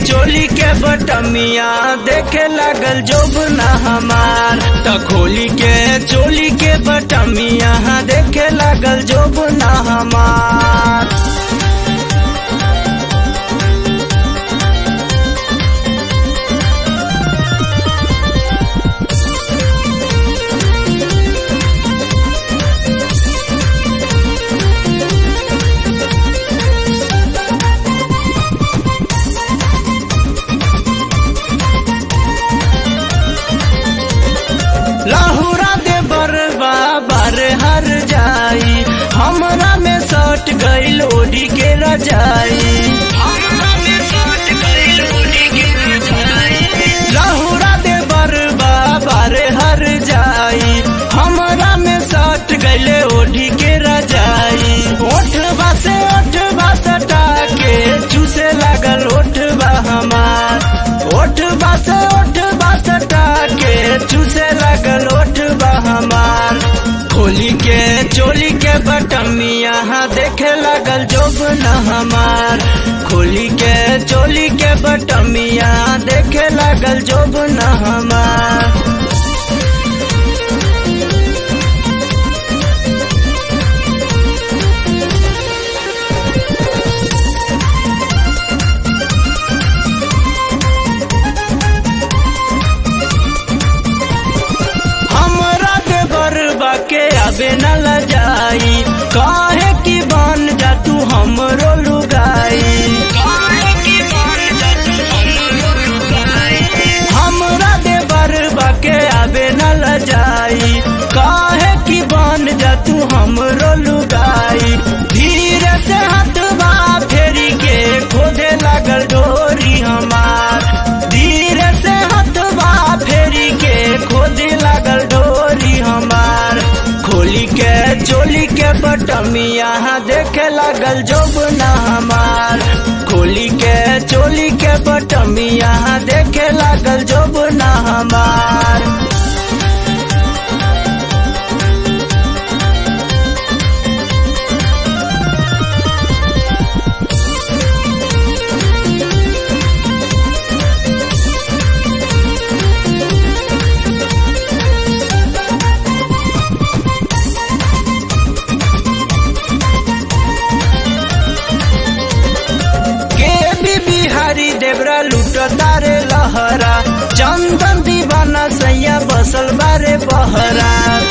चोली के बटमिया देखे लागल जोबना हमार। त खोली के चोली के बटमिया देखे लागल जोबना हमार। लहुरा दे बरबा बार हर जाई, हमरा में सट गईल ओढ़ी के रजाई। लहुरा दे बरबा बार हर जाई, हमरा में सट गईल ओढ़ी के रजाई। ओठबा से ओठबा सटा के चूसे लागल ओठबा हमार। ओठबा से ओठबा सटा के चूसे लागल ओठबा हमार। खोली के चोली के बटमिया देखे लागल जोबना हमार। खोली के चोली के बटमिया देखे लागल जोबना हमार। के आबे न लजाई, काहे की बन जा तू हमरो लुगाई। हमरा दे बरबा के आबे न लजाई, काहे की बन जा तू हमरो लुगाई। धीरे से हथवा फेरी के खोदे लागल डोरी हमार। धीरे से हथवा फेरी के खोदे लागल डोरी हमार। खोली के चोली के बटमिया देखे लागल जोबना हमार। खोली के चोली के बटमिया देखे लागल जोबना हमार। देवरा लूट तारे लहरा, चंदन दीवाना सैया बसल बारे बहरा।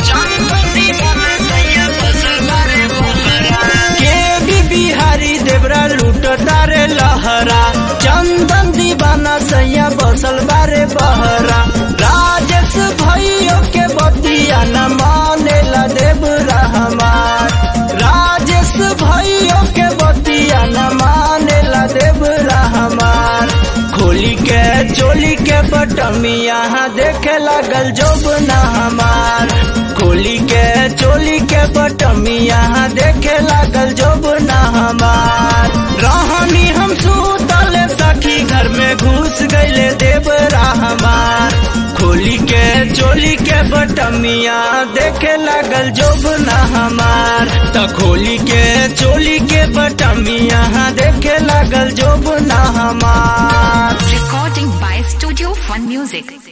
के भी बिहारी देवरा लूट तारे लहरा, चंदन दीवाना सैया बसल बारे बहरा। राजेश भैया के बतिया न मानेला देवरा हमार। राजेश भैया के बतिया न मानेला देवरा हमार। खोली के चोली के बटमिया देखे लागल जोबना हमार। खोली के चोली के बटमिया देखे लागल जोबना हमार। रहनी हम सुतल सखी घर में घुस गईले देवरा हमार। खोली के चोली के बटमिया देखे लागल जोबना हमार। त खोली के चोली के बटमिया देखे लागल जोबना हमार। Recording by Studio Fun Music.